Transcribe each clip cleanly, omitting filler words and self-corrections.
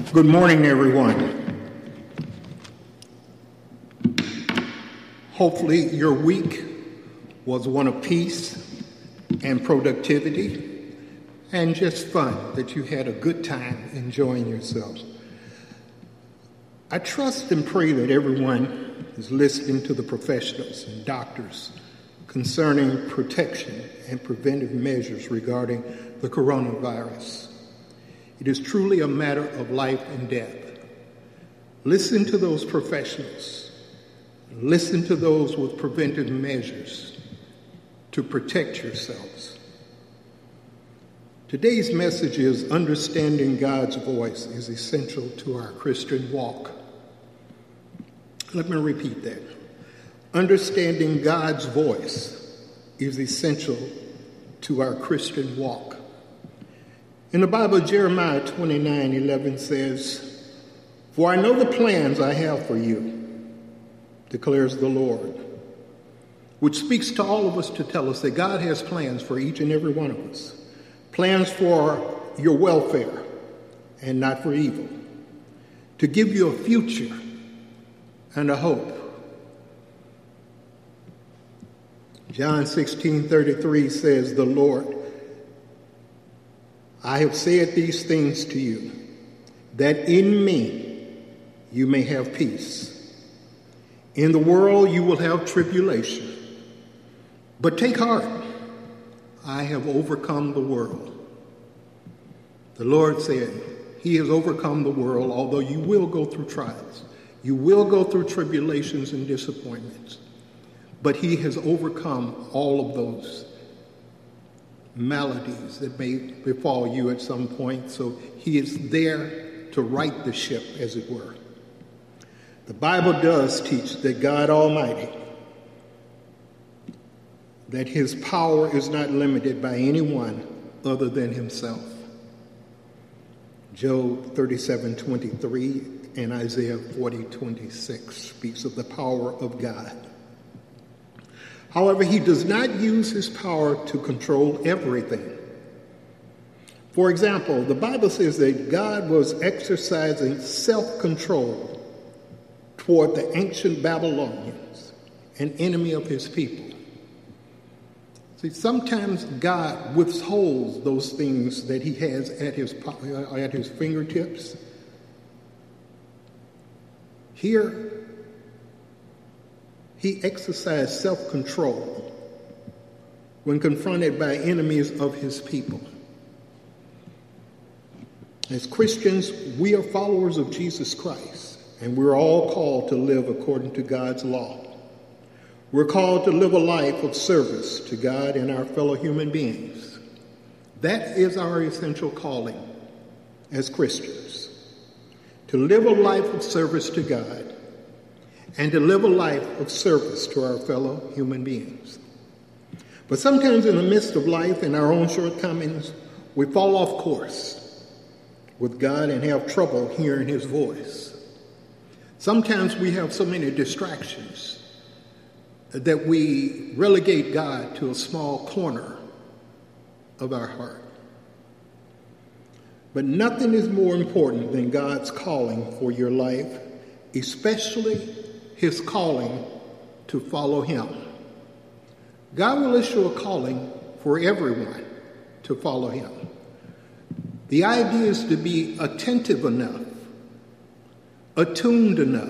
Good morning, everyone. Hopefully your week was one of peace and productivity and just fun, that you had a good time enjoying yourselves. I trust and pray that everyone is listening to the professionals and doctors concerning protection and preventive measures regarding the coronavirus. It is truly a matter of life and death. Listen to those professionals. Listen to those with preventive measures to protect yourselves. Today's message is understanding God's voice is essential to our Christian walk. Let me repeat that. Understanding God's voice is essential to our Christian walk. In the Bible, Jeremiah 29:11 says, "For I know the plans I have for you, declares the Lord," which speaks to all of us to tell us that God has plans for each and every one of us, plans for your welfare and not for evil, to give you a future and a hope. John 16:33 says, "The Lord, I have said these things to you, that in me you may have peace. In the world you will have tribulation, but take heart, I have overcome the world." The Lord said he has overcome the world, although you will go through trials. You will go through tribulations and disappointments, but he has overcome all of those maladies that may befall you at some point, so he is there to right the ship, as it were. The Bible does teach that God Almighty, that his power is not limited by anyone other than himself. Job 37:23 and Isaiah 40:26 speaks of the power of God. However, he does not use his power to control everything. For example, the Bible says that God was exercising self-control toward the ancient Babylonians, an enemy of his people. See, sometimes God withholds those things that he has at his fingertips. Here, he exercised self-control when confronted by enemies of his people. As Christians, we are followers of Jesus Christ, and we're all called to live according to God's law. We're called to live a life of service to God and our fellow human beings. That is our essential calling as Christians, to live a life of service to God and to live a life of service to our fellow human beings. But sometimes in the midst of life and our own shortcomings, we fall off course with God and have trouble hearing his voice. Sometimes we have so many distractions that we relegate God to a small corner of our heart. But nothing is more important than God's calling for your life, especially his calling to follow him. God will issue a calling for everyone to follow him. The idea is to be attentive enough, attuned enough,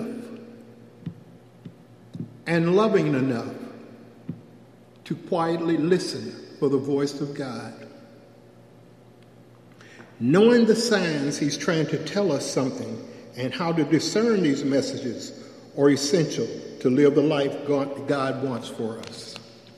and loving enough to quietly listen for the voice of God. Knowing the signs he's trying to tell us something and how to discern these messages are essential to live the life God wants for us.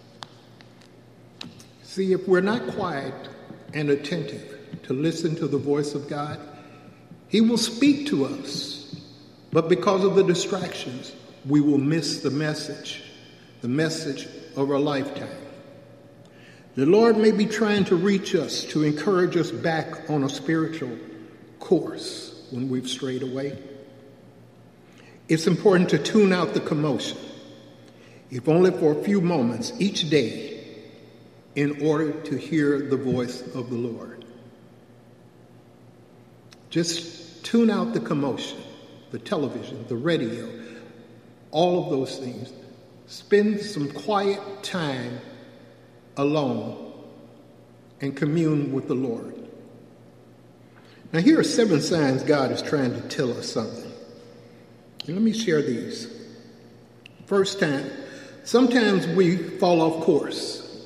See, if we're not quiet and attentive to listen to the voice of God, he will speak to us, but because of the distractions, we will miss the message of our lifetime. The Lord may be trying to reach us to encourage us back on a spiritual course when we've strayed away. It's important to tune out the commotion, if only for a few moments each day, in order to hear the voice of the Lord. Just tune out the commotion, the television, the radio, all of those things. Spend some quiet time alone and commune with the Lord. Now, here are 7 signs God is trying to tell us something. And let me share these. First time, sometimes we fall off course.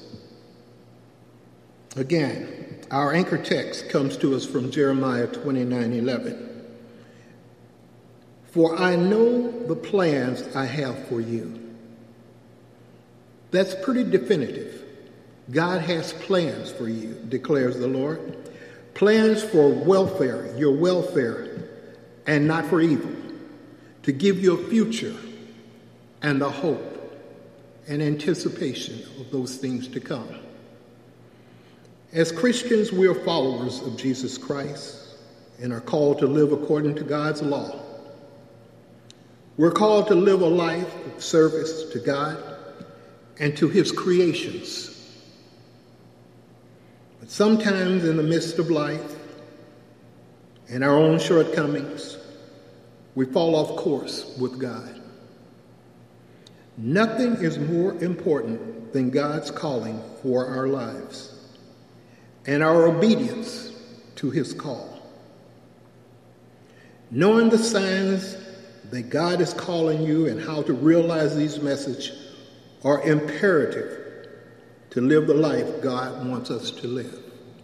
Again, our anchor text comes to us from Jeremiah 29:11. For I know the plans I have for you. That's pretty definitive. God has plans for you, declares the Lord. Plans for welfare, your welfare, and not for evil, to give you a future and a hope and anticipation of those things to come. As Christians, we are followers of Jesus Christ and are called to live according to God's law. We're called to live a life of service to God and to his creations. But sometimes in the midst of life and our own shortcomings, we fall off course with God. Nothing is more important than God's calling for our lives and our obedience to his call. Knowing the signs that God is calling you and how to realize these messages are imperative to live the life God wants us to live.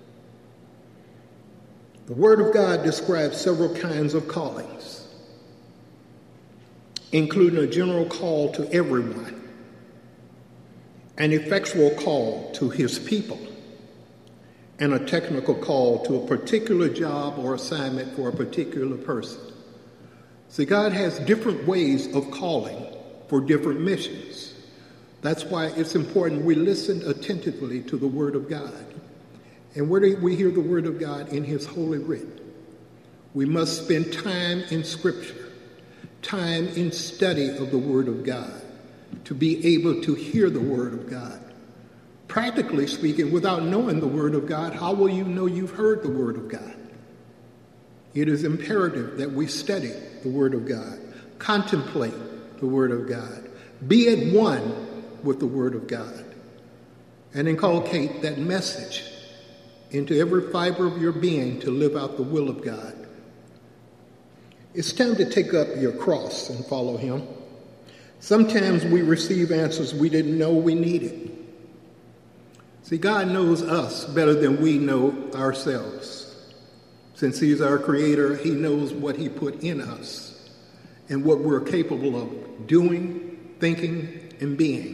The Word of God describes several kinds of callings, including a general call to everyone, an effectual call to his people, and a technical call to a particular job or assignment for a particular person. See, God has different ways of calling for different missions. That's why it's important we listen attentively to the Word of God. And where do we hear the Word of God? In his holy writ. We must spend time in Scripture, time in study of the Word of God, to be able to hear the Word of God. Practically speaking, without knowing the Word of God, how will you know you've heard the Word of God? It is imperative that we study the Word of God, contemplate the Word of God, be at one with the Word of God, and inculcate that message into every fiber of your being to live out the will of God. It's time to take up your cross and follow him. Sometimes we receive answers we didn't know we needed. See, God knows us better than we know ourselves. Since he's our creator, he knows what he put in us and what we're capable of doing, thinking, and being.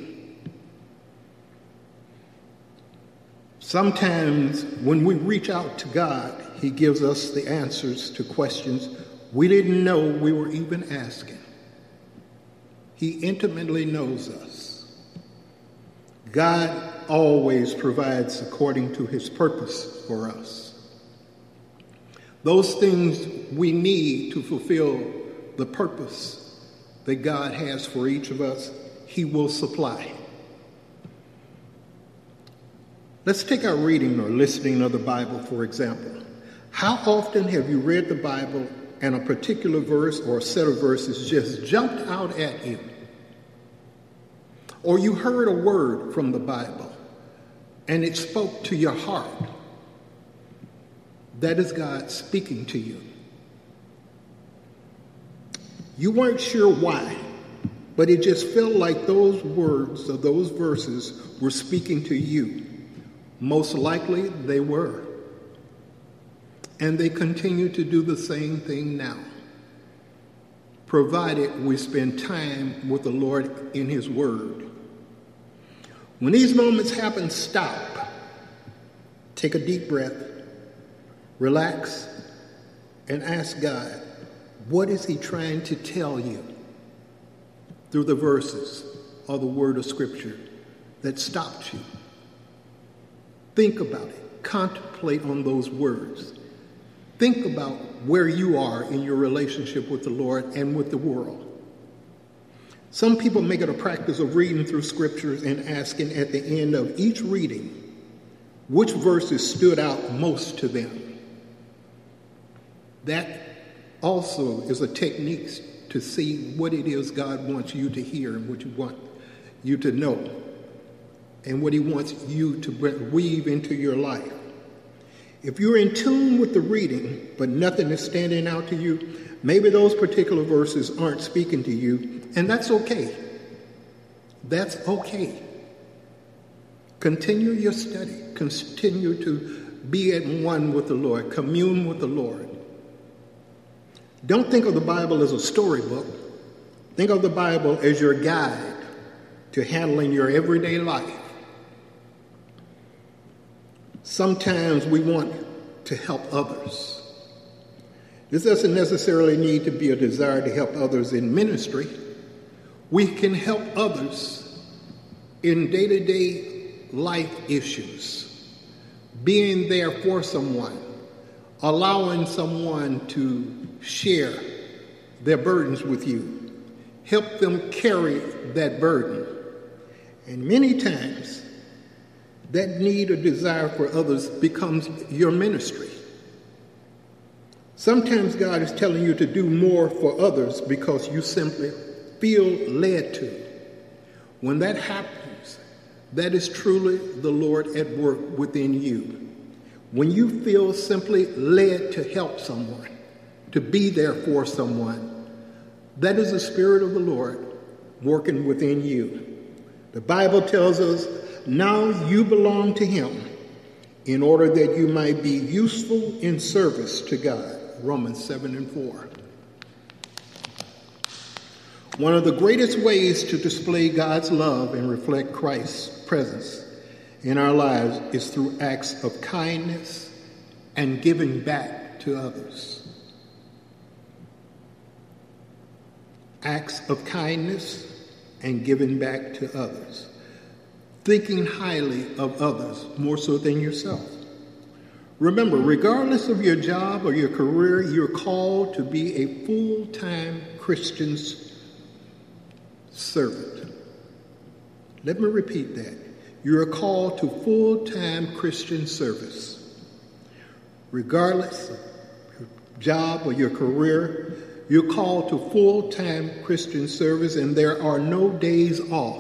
Sometimes when we reach out to God, he gives us the answers to questions we didn't know we were even asking. He intimately knows us. God always provides according to his purpose for us. Those things we need to fulfill the purpose that God has for each of us, he will supply. Let's take our reading or listening of the Bible, for example. How often have you read the Bible and a particular verse or a set of verses just jumped out at you? Or you heard a word from the Bible and it spoke to your heart? That is God speaking to you. You weren't sure why, but it just felt like those words or those verses were speaking to you. Most likely they were. And they continue to do the same thing now, provided we spend time with the Lord in his word. When these moments happen, stop, take a deep breath, relax, and ask God, what is he trying to tell you through the verses or the word of Scripture that stopped you? Think about it. Contemplate on those words. Think about where you are in your relationship with the Lord and with the world. Some people make it a practice of reading through scriptures and asking at the end of each reading which verses stood out most to them. That also is a technique to see what it is God wants you to hear and what you want you to know and what he wants you to weave into your life. If you're in tune with the reading, but nothing is standing out to you, maybe those particular verses aren't speaking to you, and that's okay. That's okay. Continue your study. Continue to be at one with the Lord. Commune with the Lord. Don't think of the Bible as a storybook. Think of the Bible as your guide to handling your everyday life. Sometimes we want to help others. This doesn't necessarily need to be a desire to help others in ministry. We can help others in day-to-day life issues, being there for someone, allowing someone to share their burdens with you, help them carry that burden. And many times, that need or desire for others becomes your ministry. Sometimes God is telling you to do more for others because you simply feel led to. When that happens, that is truly the Lord at work within you. When you feel simply led to help someone, to be there for someone, that is the Spirit of the Lord working within you. The Bible tells us, now you belong to him in order that you might be useful in service to God. Romans 7:4. One of the greatest ways to display God's love and reflect Christ's presence in our lives is through acts of kindness and giving back to others. Acts of kindness and giving back to others. Thinking highly of others more so than yourself. Remember, regardless of your job or your career, you're called to be a full-time Christian servant. Let me repeat that. You're called to full-time Christian service. Regardless of your job or your career, you're called to full-time Christian service, and there are no days off.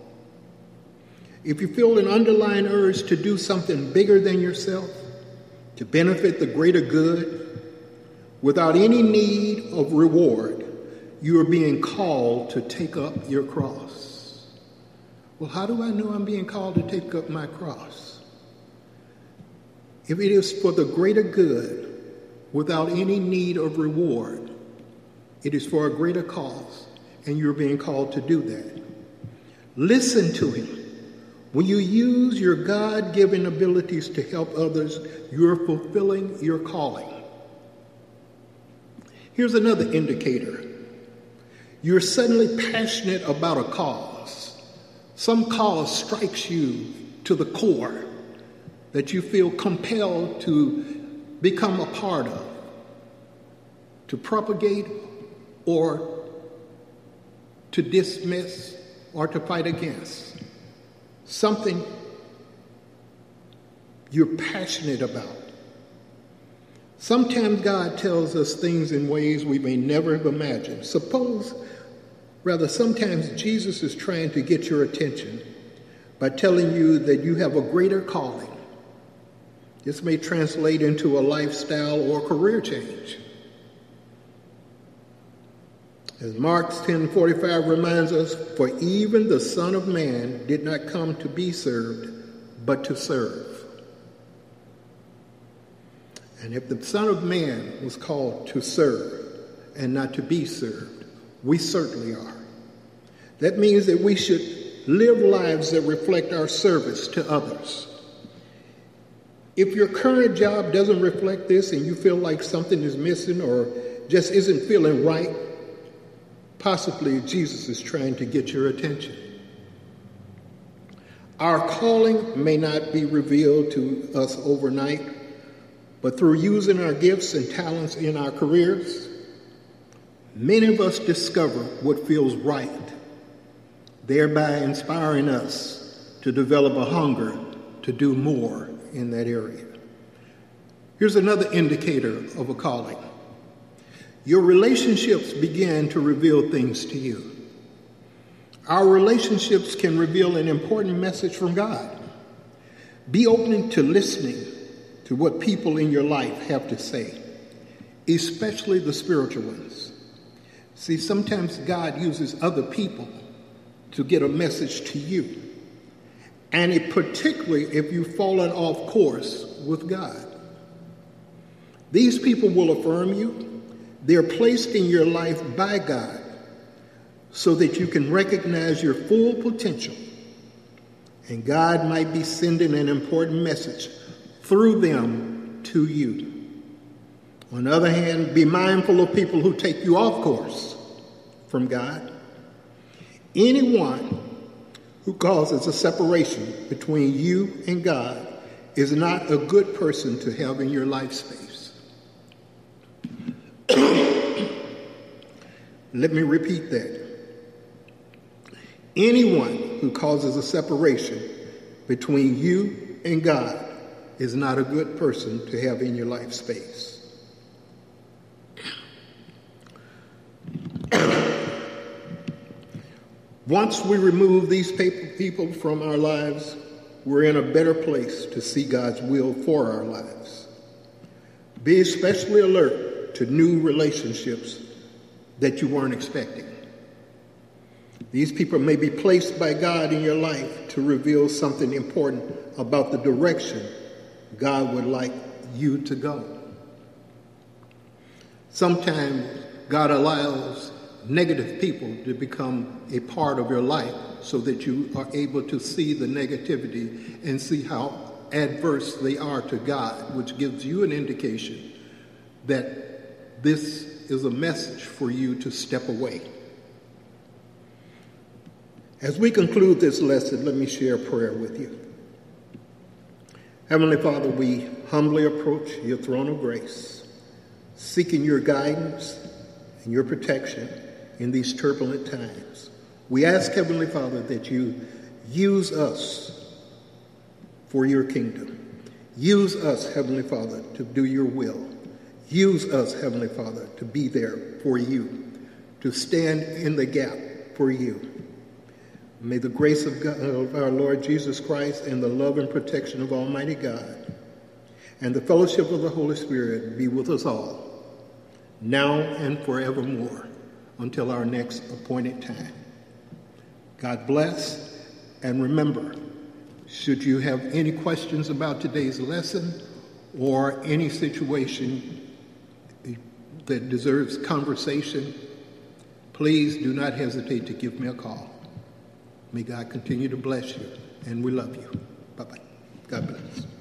If you feel an underlying urge to do something bigger than yourself, to benefit the greater good, without any need of reward, you are being called to take up your cross. Well, how do I know I'm being called to take up my cross? If it is for the greater good, without any need of reward, it is for a greater cause, and you're being called to do that. Listen to him. When you use your God-given abilities to help others, you're fulfilling your calling. Here's another indicator. You're suddenly passionate about a cause. Some cause strikes you to the core that you feel compelled to become a part of, to propagate or to dismiss or to fight against. Something you're passionate about. Sometimes God tells us things in ways we may never have imagined. Sometimes Jesus is trying to get your attention by telling you that you have a greater calling. This may translate into a lifestyle or career change. As Mark 10:45 reminds us, for even the Son of Man did not come to be served, but to serve. And if the Son of Man was called to serve and not to be served, we certainly are. That means that we should live lives that reflect our service to others. If your current job doesn't reflect this and you feel like something is missing or just isn't feeling right, possibly Jesus is trying to get your attention. Our calling may not be revealed to us overnight, but through using our gifts and talents in our careers, many of us discover what feels right, thereby inspiring us to develop a hunger to do more in that area. Here's another indicator of a calling. Your relationships begin to reveal things to you. Our relationships can reveal an important message from God. Be open to listening to what people in your life have to say, especially the spiritual ones. See, sometimes God uses other people to get a message to you, and particularly if you've fallen off course with God. These people will affirm you. They're placed in your life by God so that you can recognize your full potential. And God might be sending an important message through them to you. On the other hand, be mindful of people who take you off course from God. Anyone who causes a separation between you and God is not a good person to have in your life space. Let me repeat that. Anyone who causes a separation between you and God is not a good person to have in your life space. Once we remove these people from our lives, we're in a better place to see God's will for our lives. Be especially alert to new relationships that you weren't expecting. These people may be placed by God in your life to reveal something important about the direction God would like you to go. Sometimes God allows negative people to become a part of your life so that you are able to see the negativity and see how adverse they are to God, which gives you an indication that this is a message for you to step away. As we conclude this lesson, let me share a prayer with you. Heavenly Father, we humbly approach your throne of grace, seeking your guidance and your protection in these turbulent times. We ask, Heavenly Father, that you use us for your kingdom. Use us, Heavenly Father, to do your will. Use us, Heavenly Father, to be there for you, to stand in the gap for you. May the grace of God, of our Lord Jesus Christ, and the love and protection of Almighty God and the fellowship of the Holy Spirit be with us all, now and forevermore, until our next appointed time. God bless, and remember, should you have any questions about today's lesson or any situation that deserves conversation, please do not hesitate to give me a call. May God continue to bless you, and we love you. Bye-bye. God bless.